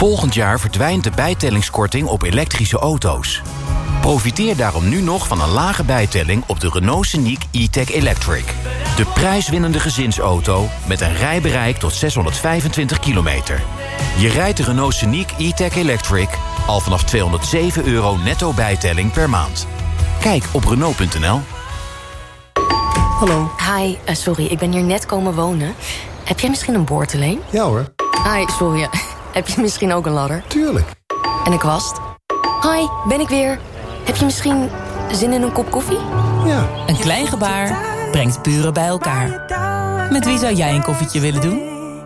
Volgend jaar verdwijnt de bijtellingskorting op elektrische auto's. Profiteer daarom nu nog van een lage bijtelling op de Renault Scenic E-Tech Electric. De prijswinnende gezinsauto met een rijbereik tot 625 kilometer. Je rijdt de Renault Scenic E-Tech Electric al vanaf €207 netto bijtelling per maand. Kijk op Renault.nl. Hallo. Hi, sorry, ik ben hier net komen wonen. Heb jij misschien een boordeleen? Ja hoor. Hi, sorry. Heb je misschien ook een ladder? Tuurlijk. En een kwast? Hi, ben ik weer. Heb je misschien zin in een kop koffie? Ja. Een klein gebaar brengt buren bij elkaar. Met wie zou jij een koffietje willen doen?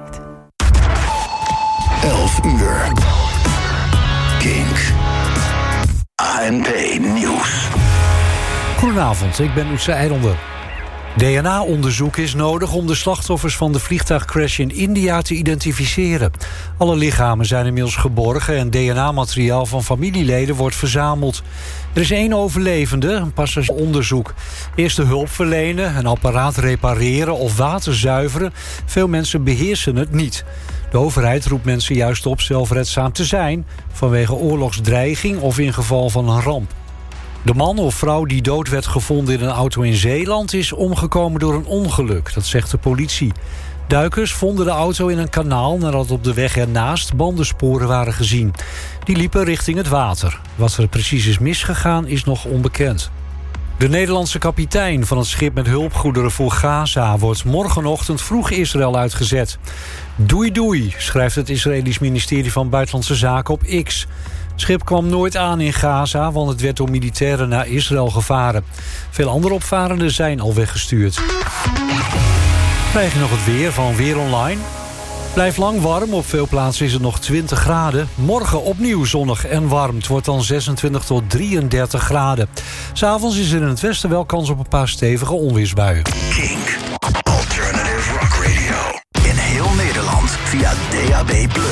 11 uur. Kink. ANP Nieuws. Goedenavond, ik ben Oetse Eilonder. DNA-onderzoek is nodig om de slachtoffers van de vliegtuigcrash in India te identificeren. Alle lichamen zijn inmiddels geborgen en DNA-materiaal van familieleden wordt verzameld. Er is 1 overlevende, een passagieronderzoek. Eerste hulp verlenen, een apparaat repareren of water zuiveren. Veel mensen beheersen het niet. De overheid roept mensen juist op zelfredzaam te zijn vanwege oorlogsdreiging of in geval van een ramp. De man of vrouw die dood werd gevonden in een auto in Zeeland is omgekomen door een ongeluk, dat zegt de politie. Duikers vonden de auto in een kanaal nadat op de weg ernaast bandensporen waren gezien. Die liepen richting het water. Wat er precies is misgegaan is nog onbekend. De Nederlandse kapitein van het schip met hulpgoederen voor Gaza wordt morgenochtend vroeg Israël uitgezet. Doei doei, schrijft het Israëlisch ministerie van Buitenlandse Zaken op X. Het schip kwam nooit aan in Gaza, want het werd door militairen naar Israël gevaren. Veel andere opvarenden zijn al weggestuurd. Krijg je nog het weer van Weer Online. Blijft lang warm, op veel plaatsen is het nog 20 graden. Morgen opnieuw zonnig en warm. Het wordt dan 26 tot 33 graden. 's Avonds is er in het westen wel kans op een paar stevige onweersbuien. Kink. Alternative Rock Radio. In heel Nederland via DAB+.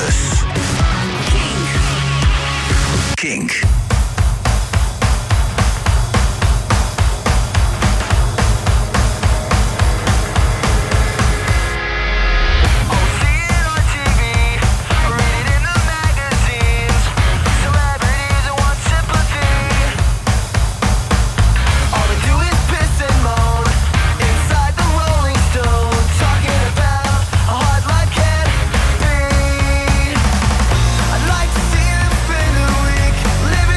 Kink. Living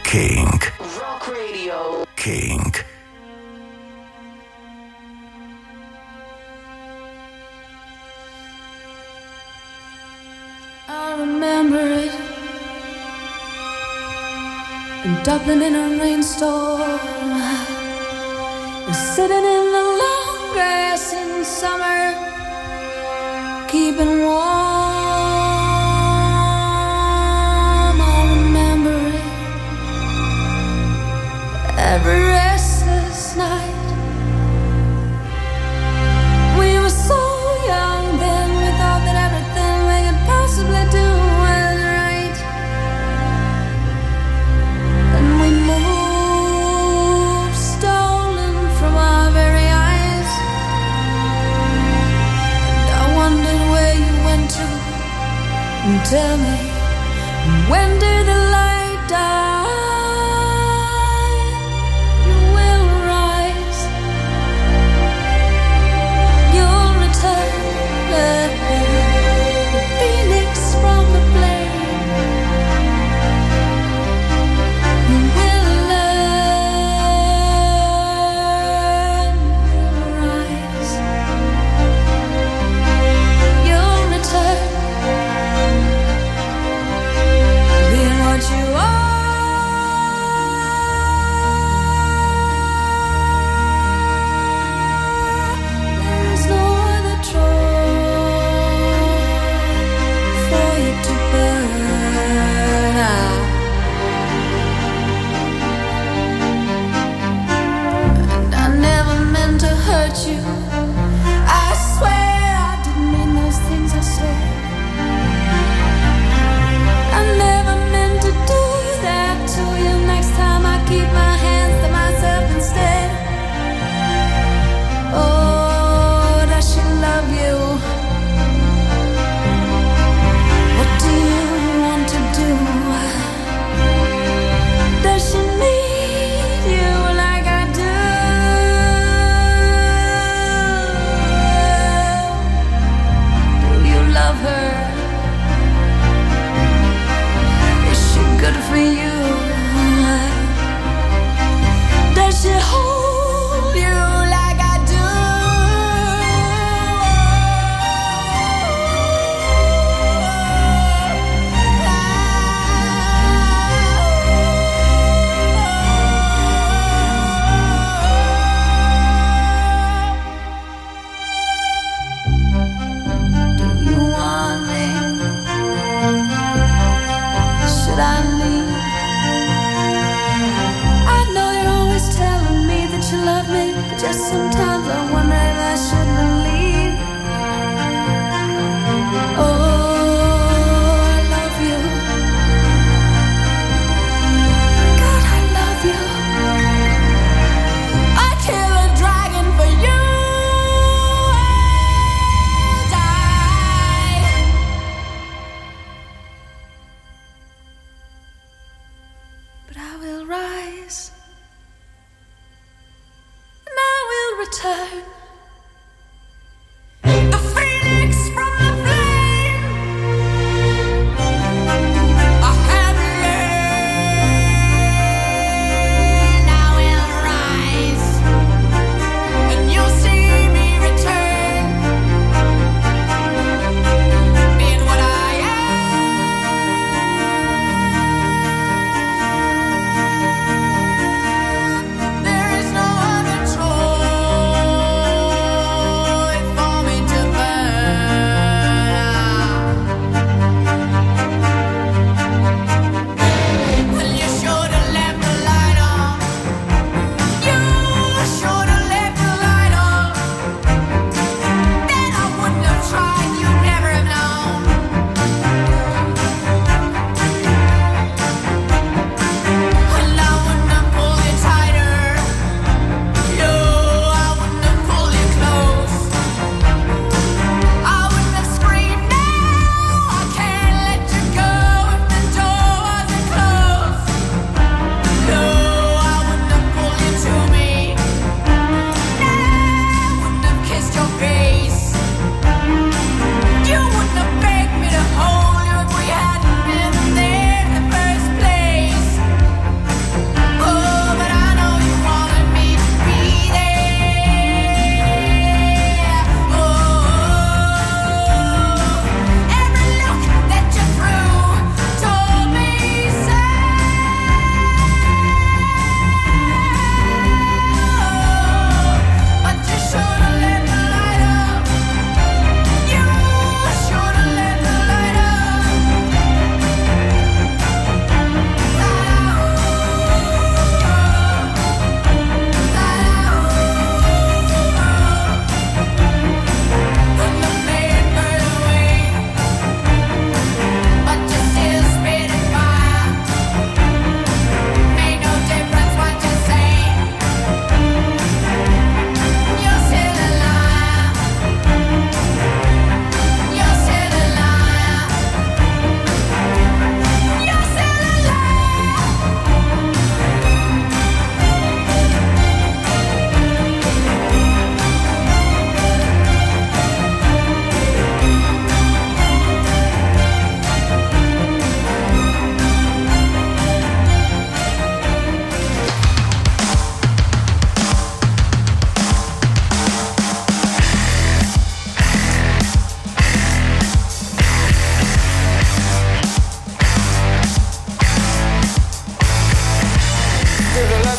Kink. Rock Radio. Kink. I remember it. In Dublin in a rainstorm, we're sitting in the long grass in summer, keeping warm. I remember it. Every restless night. We were so young then, we thought that everything we could possibly do was right. And we moved, stolen from our very eyes. And I wondered where you went to. And tell me, when did the light die?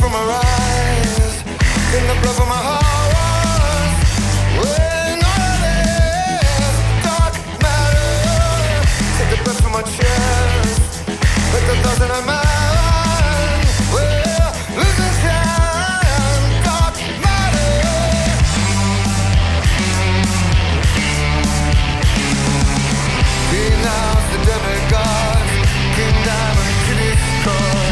from her eyes, in the blood from my heart. When all of this dark matter, take the breath from my chest, like the thoughts in my mind. Well, losing time, dark matter. Denounce the demigod, King Diamond to destroy.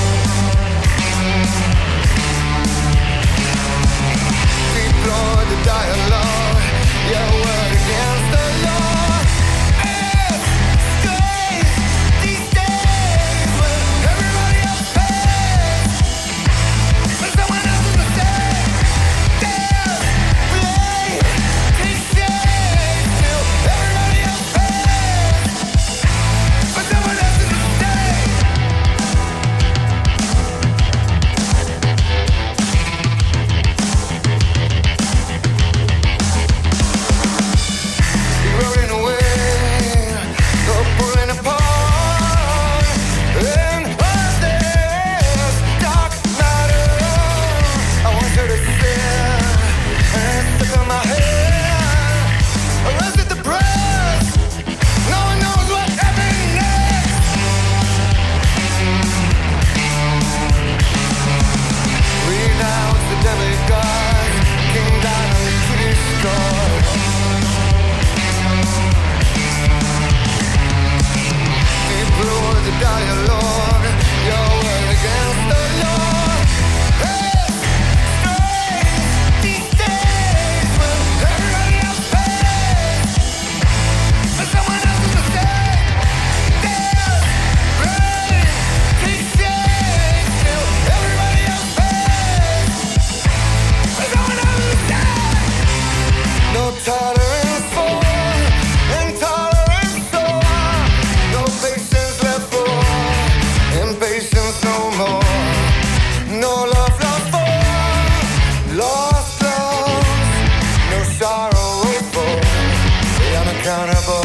Deplore the dialogue, your word against the law. It's strange these days when everybody else pays, but someone else is mistake. There's blame, take shame till everybody else pays, but someone else is mistake. Rolling away, or pulling apart, and all this dark matter. I want you to sit and stick on my head. Arrested the press, no one knows what happened next. Renounce the demigod, King Diamond to destroy. Deplore the dialogue, your word against the law. It's strange these days when everybody else pays, but someone else is mistake. There's blame, take shame till everybody else pays, but someone else is mistake. No tolerance for intolerance, so no patience left for impatience no more. No love lost for lost love. No sorrow for the unaccountable.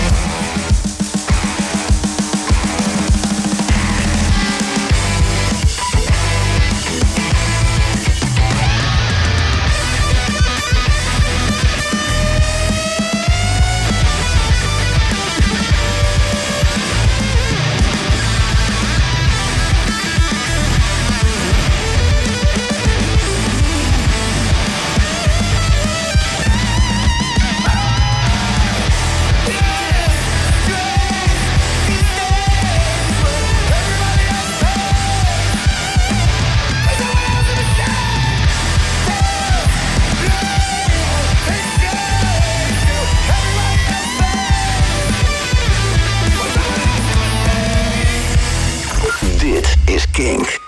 Dit is Kink.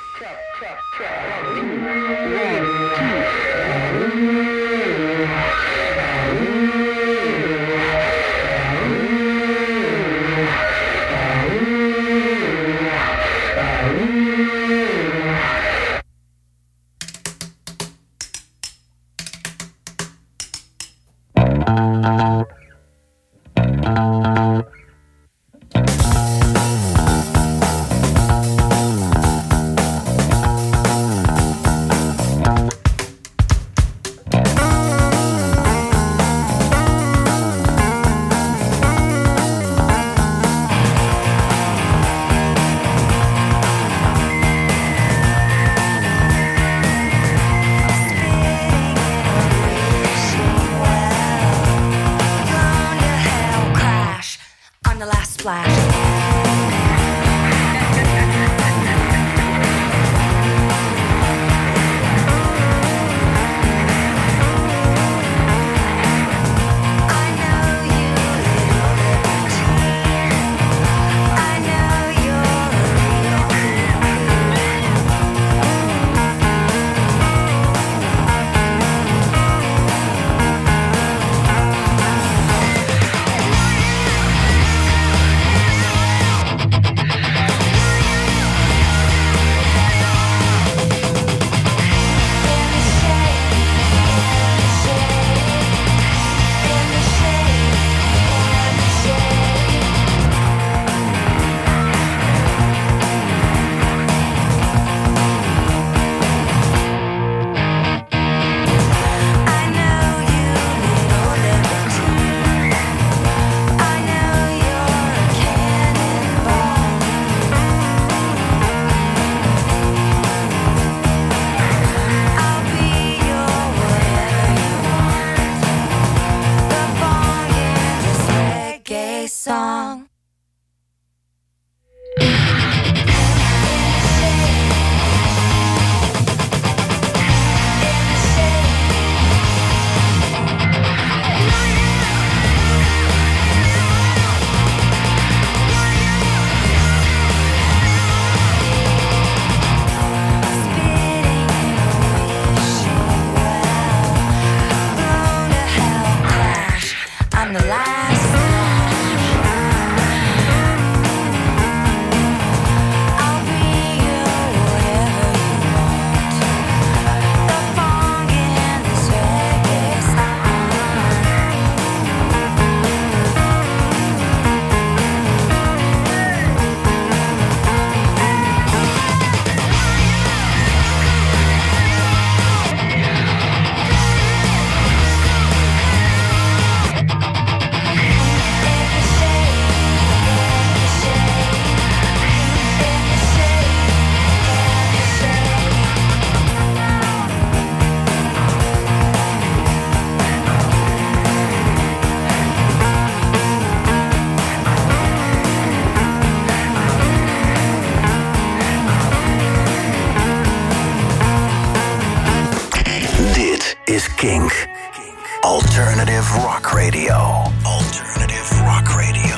is Kink. Alternative Rock Radio. Alternative Rock Radio.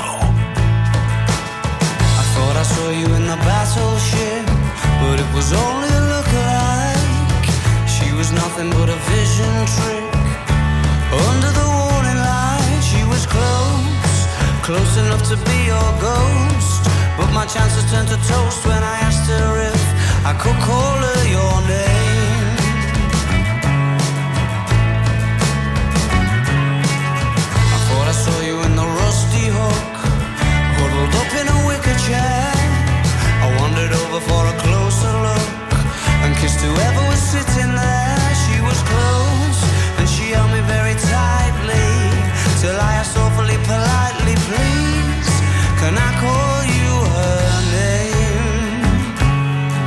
I thought I saw you in the battleship, but it was only a look-alike. She was nothing but a vision trick. Under the warning light, she was close enough to be your ghost. But my chances turned to toast when I asked her if I could call her your name. I thought I saw you in the rusty hook, huddled up in a wicker chair. I wandered over for a closer look and kissed whoever was sitting there. She was close and she held me very tightly, till I asked awfully politely, please, can I call you her name?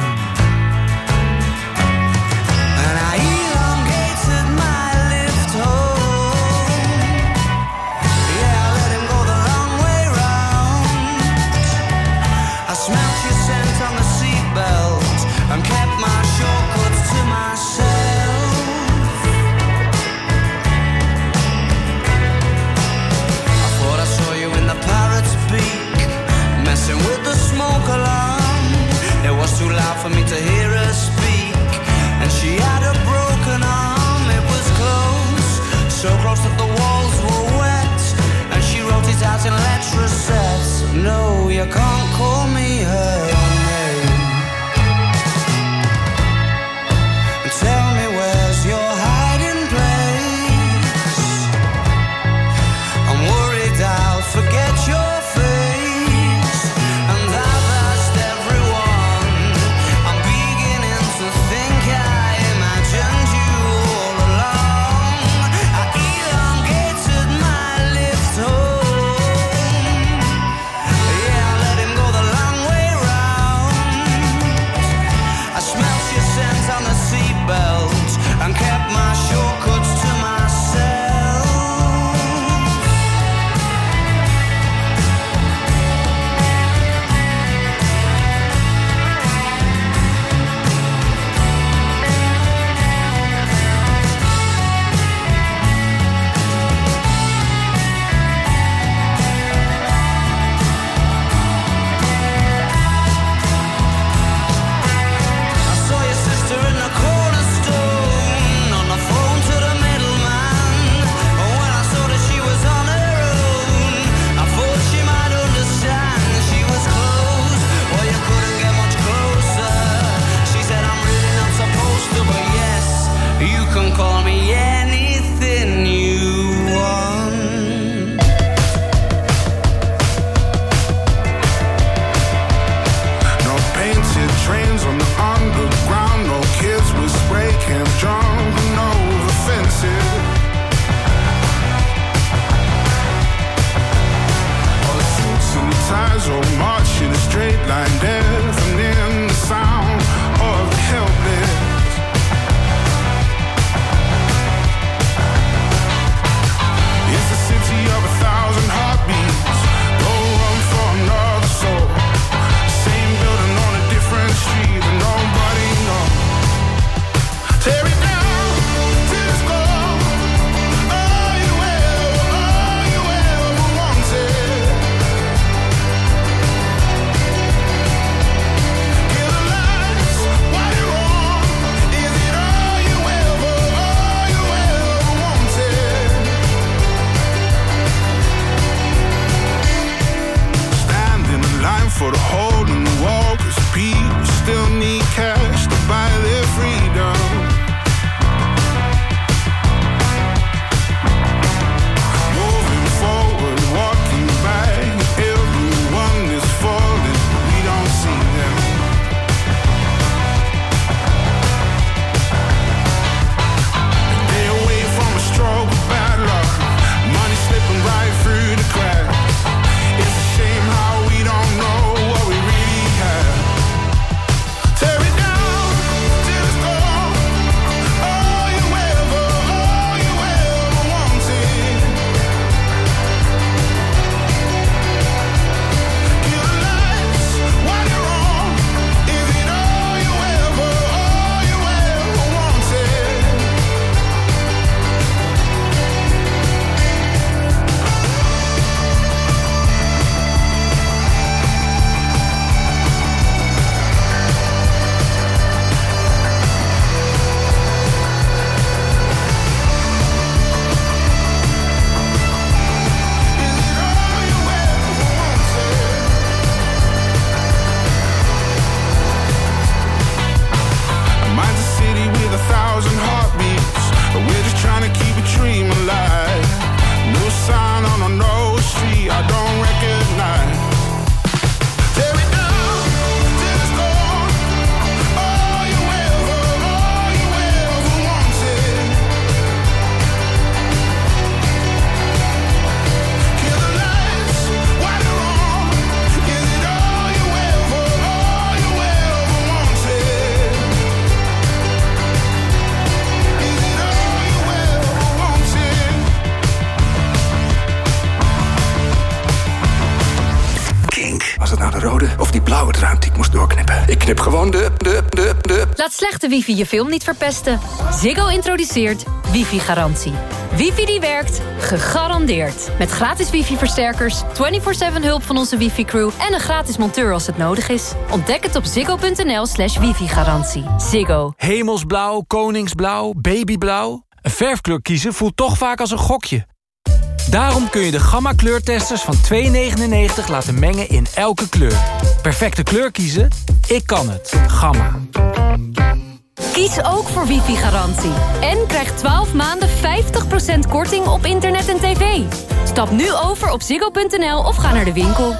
knip gewoon de. Laat slechte wifi je film niet verpesten. Ziggo introduceert wifi-garantie. Wifi die werkt, gegarandeerd. Met gratis wifi-versterkers, 24/7 hulp van onze wifi-crew... en een gratis monteur als het nodig is. Ontdek het op ziggo.nl/wifi-garantie. Ziggo. Hemelsblauw, koningsblauw, babyblauw. Een verfkleur kiezen voelt toch vaak als een gokje. Daarom kun je de Gamma-kleurtesters van $2,99 laten mengen in elke kleur. Perfecte kleur kiezen? Ik kan het. Gamma. Kies ook voor wifi-garantie. En krijg 12 maanden 50% korting op internet en tv. Stap nu over op ziggo.nl of ga naar de winkel.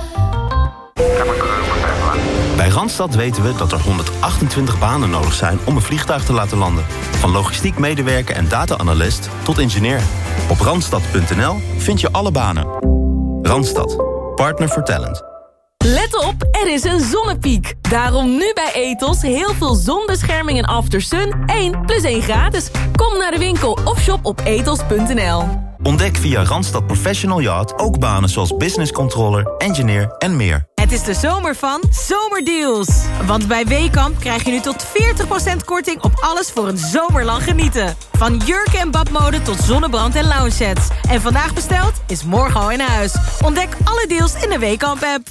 Bij Randstad weten we dat er 128 banen nodig zijn om een vliegtuig te laten landen. Van logistiek medewerker en data-analyst tot ingenieur. Op randstad.nl vind je alle banen. Randstad. Partner for talent. Let op, er is een zonnepiek. Daarom nu bij Ethos heel veel zonbescherming en aftersun 1 + 1 gratis. Kom naar de winkel of shop op ethos.nl. Ontdek via Randstad Professional Yacht ook banen zoals business controller, engineer en meer. Het is de zomer van Zomerdeals. Want bij Weekamp krijg je nu tot 40% korting op alles voor een zomerlang genieten. Van jurken en badmode tot zonnebrand en lounge sets. En vandaag besteld is morgen al in huis. Ontdek alle deals in de Weekamp-app.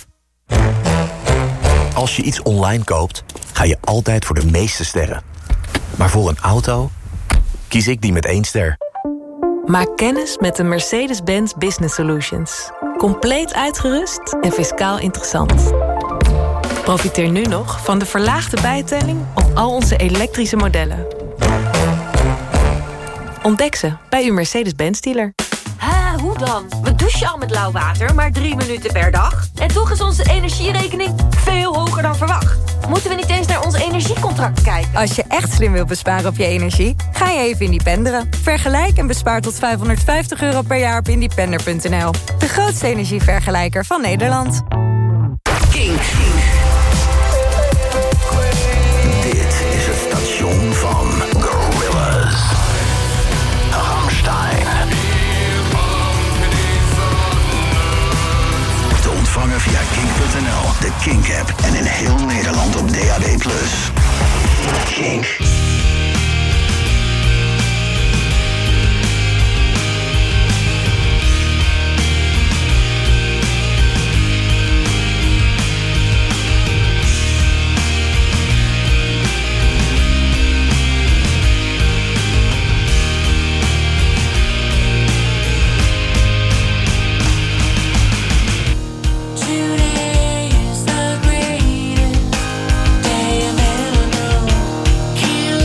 Als je iets online koopt, ga je altijd voor de meeste sterren. Maar voor een auto kies ik die met 1 ster. Maak kennis met de Mercedes-Benz Business Solutions. Compleet uitgerust en fiscaal interessant. Profiteer nu nog van de verlaagde bijtelling op al onze elektrische modellen. Ontdek ze bij uw Mercedes-Benz dealer. Hoe dan? We douchen al met lauw water, maar 3 minuten per dag. En toch is onze energierekening veel hoger dan verwacht. Moeten we niet eens naar ons energiecontract kijken? Als je echt slim wilt besparen op je energie, ga je even independeren. Vergelijk en bespaar tot €550 per jaar op independer.nl. De grootste energievergelijker van Nederland. Kink. Dit is het station van Gorillaz. Rammstein. Te ontvangen via kink.nl, de Kink-app en in heel Nederland op DAB+. Kink. Kill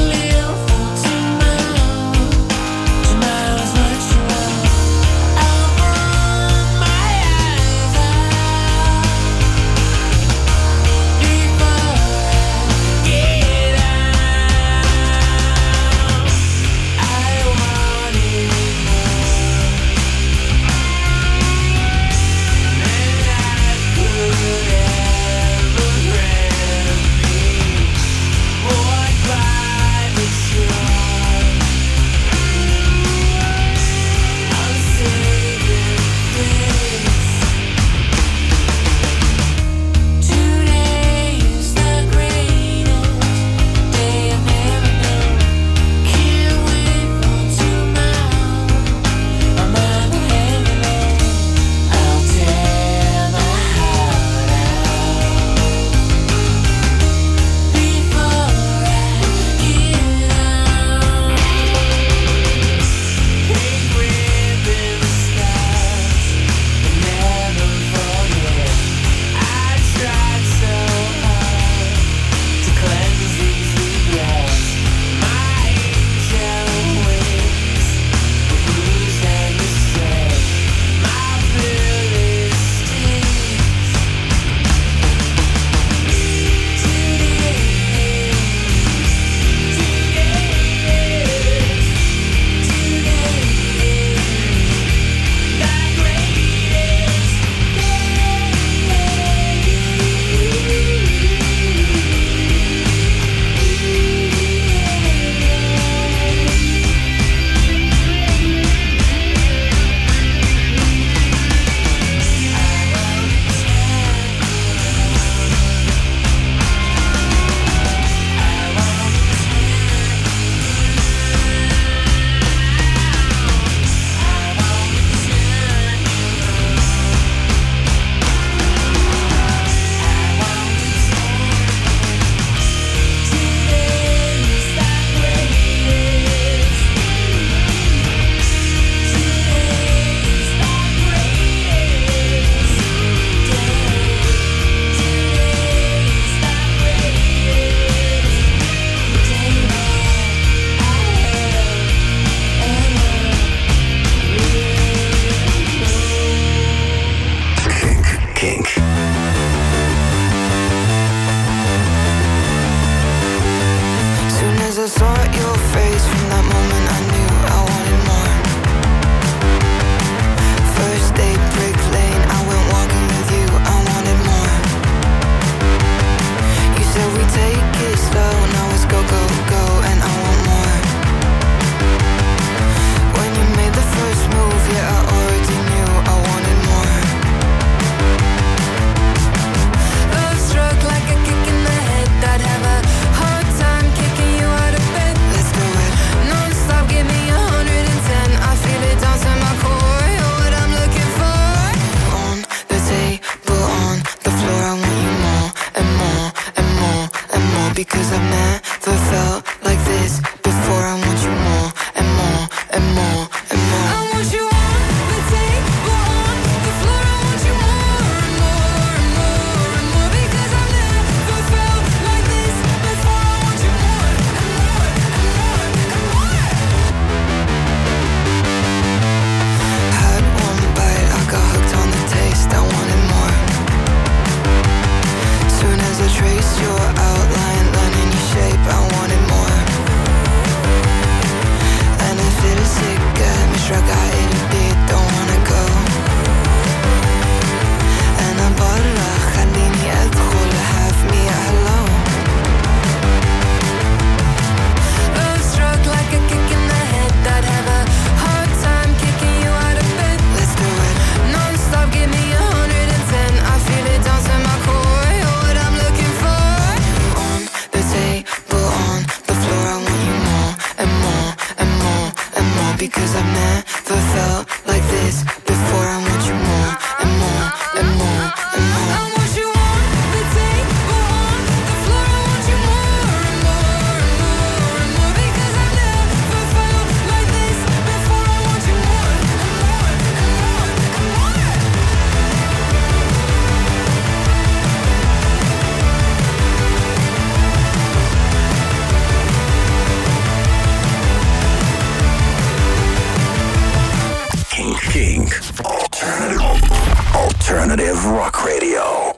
Rock Radio.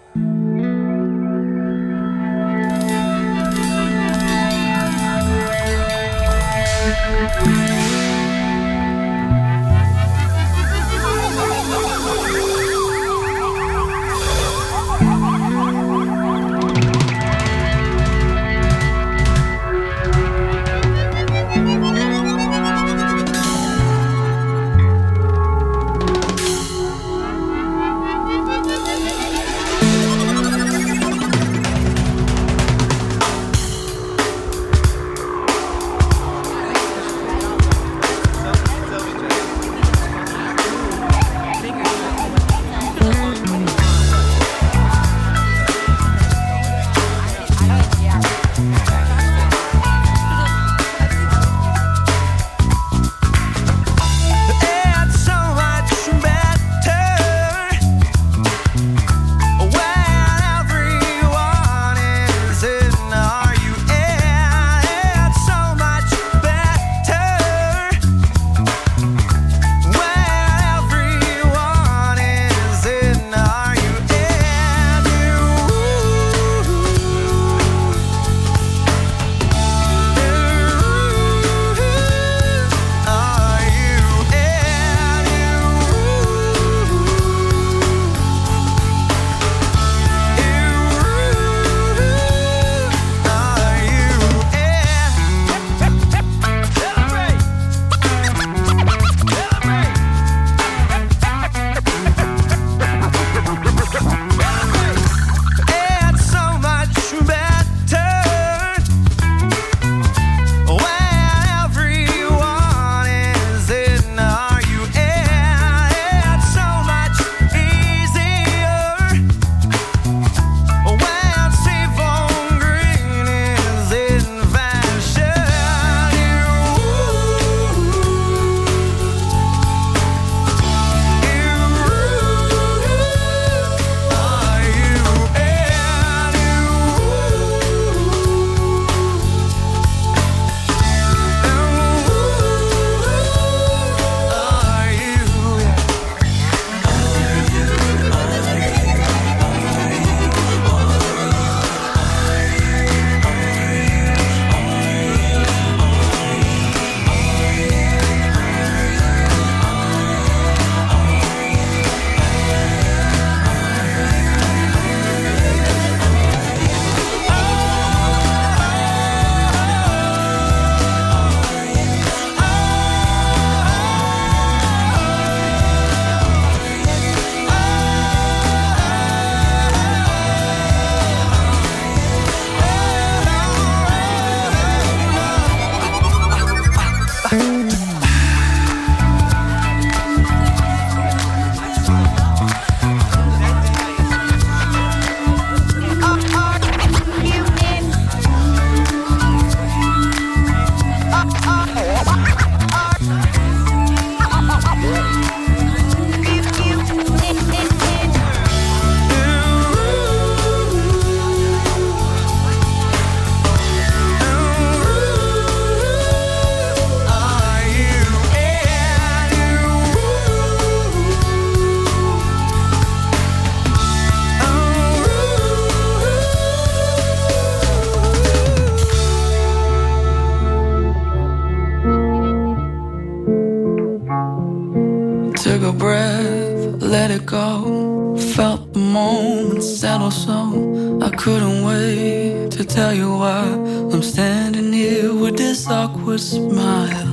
let it go. Felt the moment settle so I couldn't wait to tell you why I'm standing here with this awkward smile.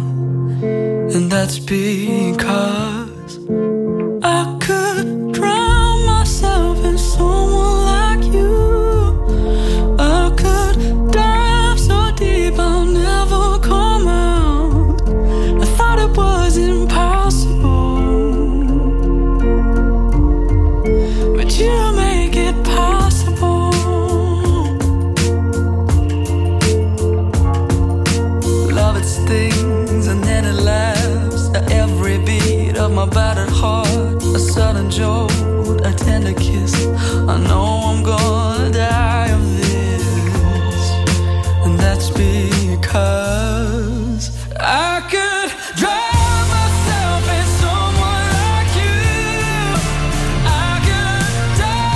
And that's because I could drown myself in someone like you. I could dive so deep I'll never come out. I thought it was impossible, but you make it possible. Love, it stings and then it laughs at every beat of my battered heart. A sudden jolt, a tender kiss. I know I'm gonna die of this, and that's because I could drown myself in someone like you. I could die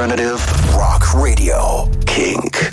Alternative Rock Radio. Kink.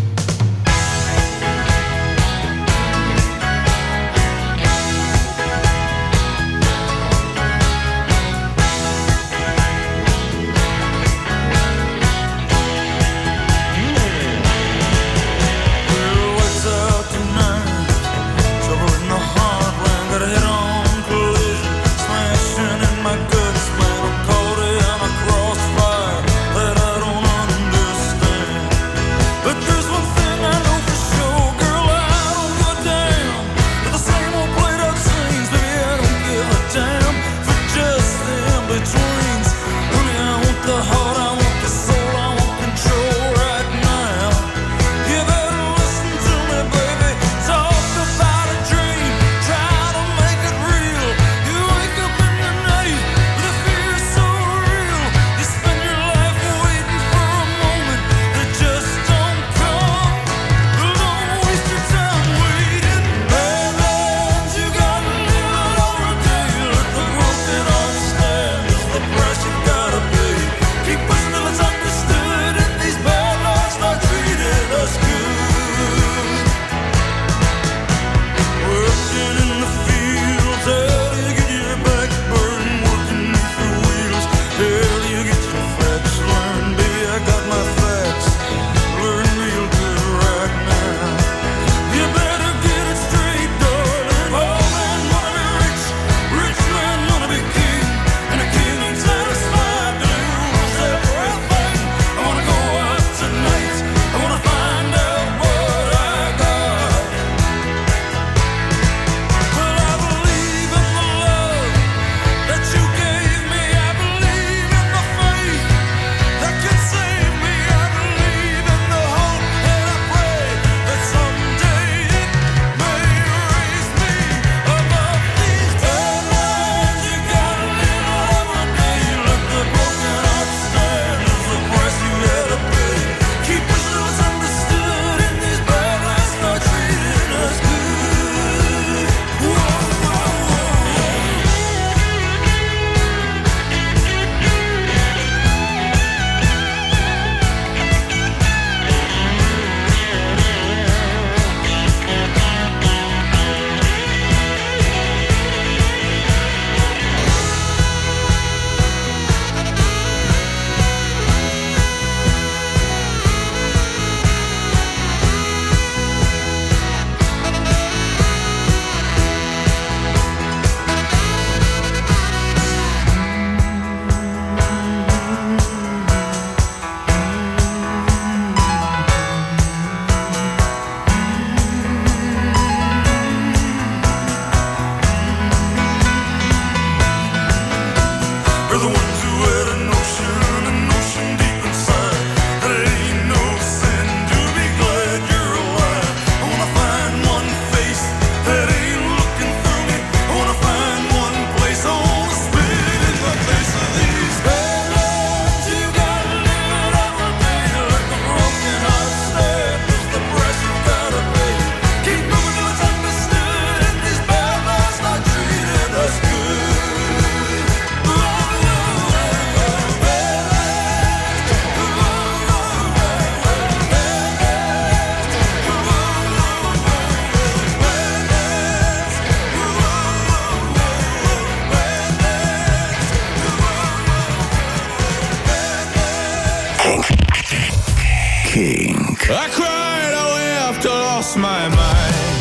I cried, I wept, I lost my mind.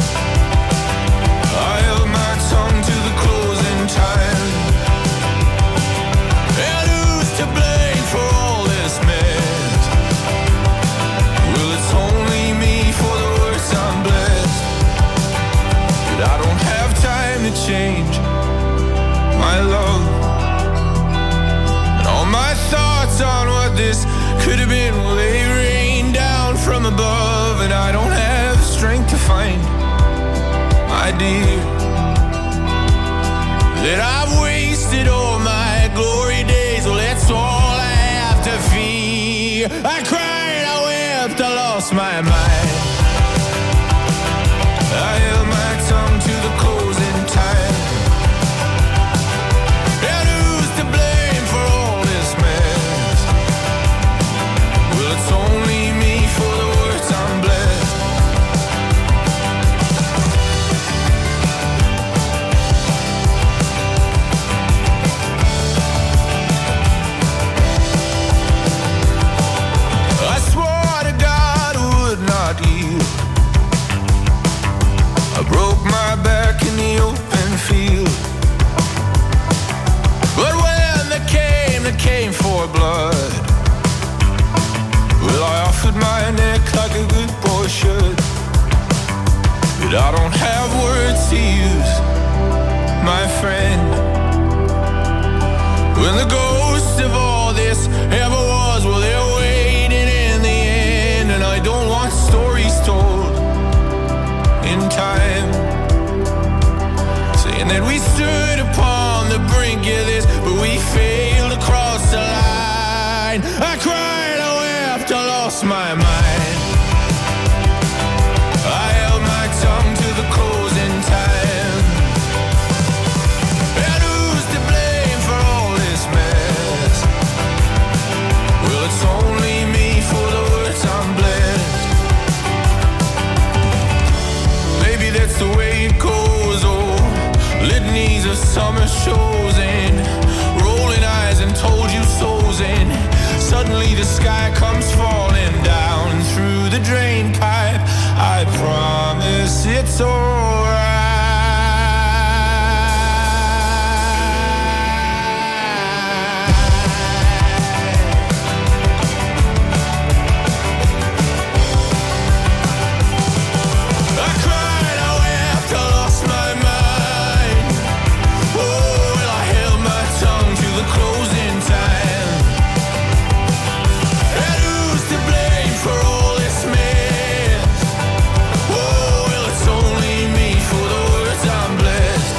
I held my tongue to the closing time. And who's to blame for all this mess? Well, it's only me, for the worst I'm blessed. But I don't have time to change my love. And all my thoughts on what this could have been, well, they rain down from above, and I don't have strength to find, my dear, that I've wasted all my glory days. Well, that's all I have to fear. I cried, I wept, I lost my mind. I held my tongue to the closing time. And who's to blame for all this mess? when the ghost of all this ever was, well, they're waiting in the end. And I don't want stories told in time, saying that we stood upon the brink of this, but we failed to cross the line. I cried, I wept, I lost my mind. I held my tongue to the closing time. And who's to blame for all this mess? Well, it's only me for the words I'm blessed. Maybe that's the way it goes, oh, litanies of summer shows and rolling eyes and told you so's, and suddenly the sky comes falling down through the drain pipe. I promise it's alright. I cried, I wept, I lost my mind. Oh, well, I held my tongue to the closing time. And who's to blame for all this mess? Oh, well, it's only me for the words I'm blessed.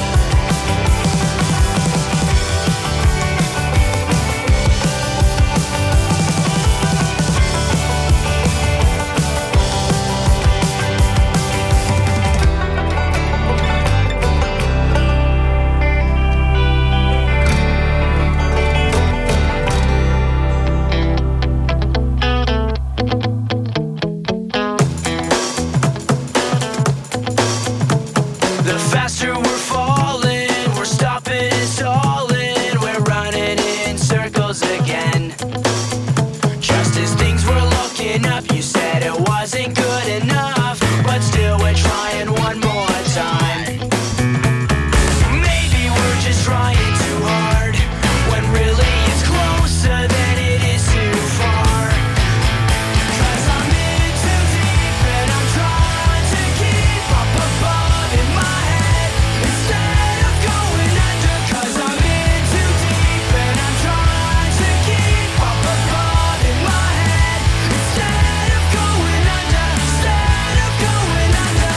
The faster we're falling, we're stopping and stalling, we're running in circles again. Just as things were looking up, you said it wasn't good enough, but still we're trying one more time. Maybe we're just trying too hard, when really it's closer than it is too far. 'Cause I'm in too deep and I'm trying to keep up above in my head instead of going under. 'Cause I'm in too deep and I'm trying to keep up above in my head instead of going under. Instead of going under.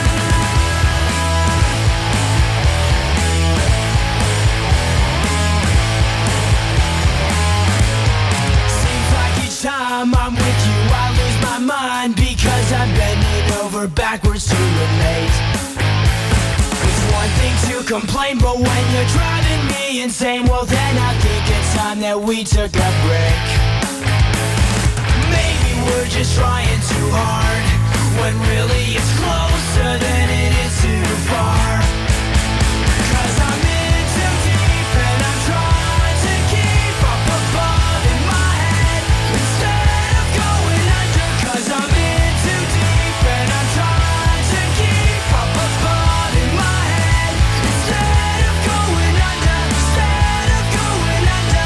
Seems like each time I'm with you, I lose my mind because I'm bending over backwards to relate. It's one thing to complain, but when you're driving me insane, well then I think it's time that we took a break. Maybe we're just trying too hard, when really it's closer than it is too far. 'Cause I'm in too deep and I'm trying to keep up above in my head instead of going under. 'Cause I'm in too deep and I'm trying to keep up above in my head instead of going under. Instead of going under.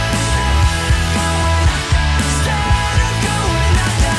Instead of going under.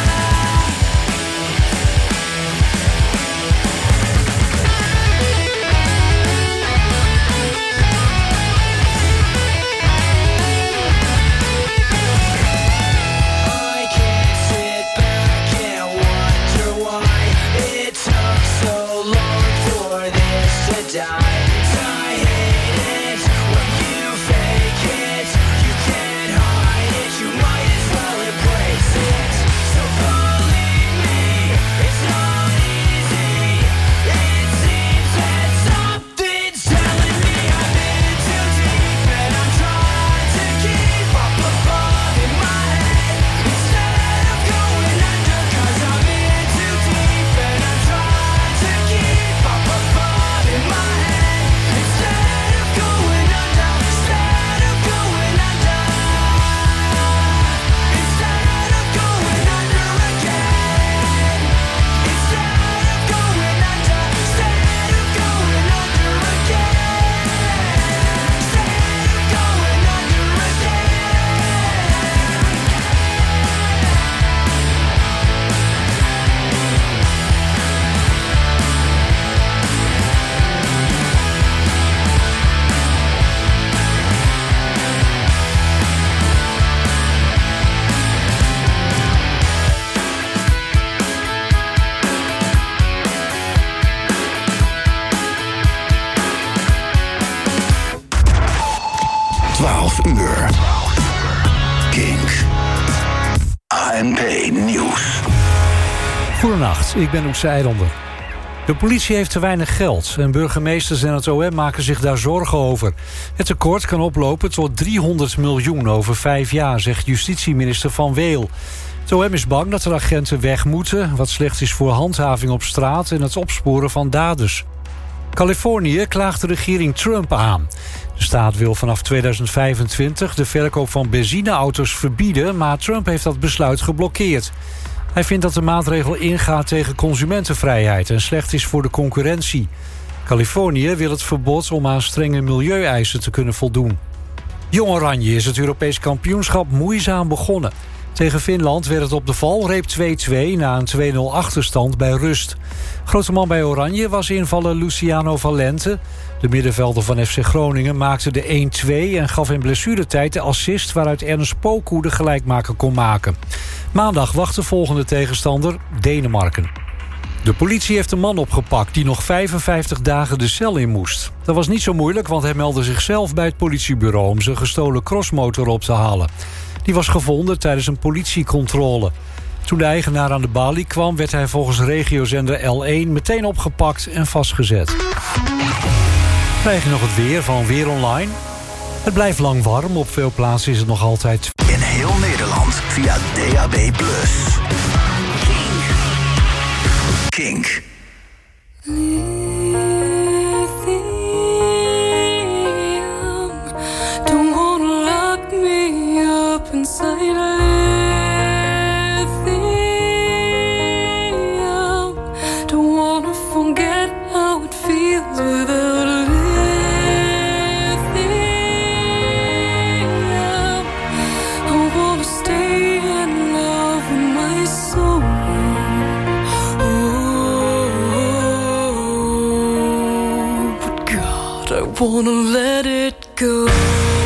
Goedenacht, ik ben Oetse Eilonder. De politie heeft te weinig geld en burgemeesters en het OM maken zich daar zorgen over. Het tekort kan oplopen tot 300 miljoen over 5 jaar, zegt justitieminister Van Weel. Het OM is bang dat er agenten weg moeten, wat slecht is voor handhaving op straat en het opsporen van daders. Californië klaagt de regering Trump aan. De staat wil vanaf 2025 de verkoop van benzineauto's verbieden, maar Trump heeft dat besluit geblokkeerd. Hij vindt dat de maatregel ingaat tegen consumentenvrijheid en slecht is voor de concurrentie. Californië wil het verbod om aan strenge milieueisen te kunnen voldoen. Jong Oranje is het Europees kampioenschap moeizaam begonnen. Tegen Finland werd het op de valreep 2-2 na een 2-0 achterstand bij rust. Grote man bij Oranje was invaller Luciano Valente. De middenvelder van FC Groningen maakte de 1-2 en gaf in blessuretijd de assist waaruit Ernst Poku de gelijkmaker kon maken. Maandag wacht de volgende tegenstander, Denemarken. De politie heeft een man opgepakt die nog 55 dagen de cel in moest. Dat was niet zo moeilijk, want hij meldde zichzelf bij het politiebureau om zijn gestolen crossmotor op te halen. Die was gevonden tijdens een politiecontrole. Toen de eigenaar aan de balie kwam, werd hij volgens regiozender L1 meteen opgepakt en vastgezet. Krijg je nog het weer van Weer Online? Het blijft lang warm, op veel plaatsen is het nog altijd... In heel Nederland via DAB+. Kink. Don't wanna lock me up inside lithium. Don't wanna forget how it feels without lithium. I wanna stay in love with my soul. Oh, but God, I wanna let it go.